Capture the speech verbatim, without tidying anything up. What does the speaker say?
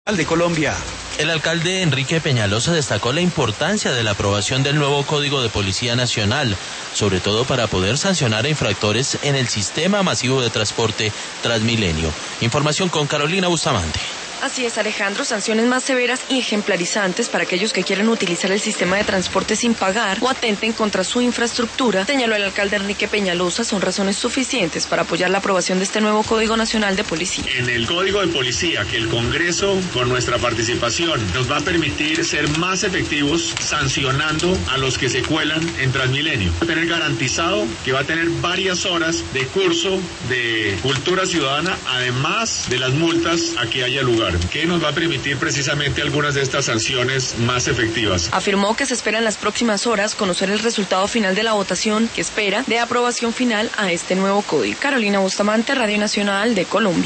de Colombia. El alcalde Enrique Peñalosa destacó la importancia de la aprobación del nuevo Código de Policía Nacional, sobre todo para poder sancionar a infractores en el sistema masivo de transporte Transmilenio. Información con Carolina Bustamante. Así es, Alejandro, sanciones más severas y ejemplarizantes para aquellos que quieren utilizar el sistema de transporte sin pagar o atenten contra su infraestructura, señaló el alcalde Enrique Peñalosa, son razones suficientes para apoyar la aprobación de este nuevo Código Nacional de Policía. En el Código de Policía, que el Congreso, con nuestra participación, nos va a permitir ser más efectivos sancionando a los que se cuelan en Transmilenio. Va a tener garantizado que va a tener varias horas de curso de cultura ciudadana, además de las multas a que haya lugar, que nos va a permitir precisamente algunas de estas sanciones más efectivas. Afirmó que se espera en las próximas horas conocer el resultado final de la votación que espera de aprobación final a este nuevo código. Carolina Bustamante, Radio Nacional de Colombia.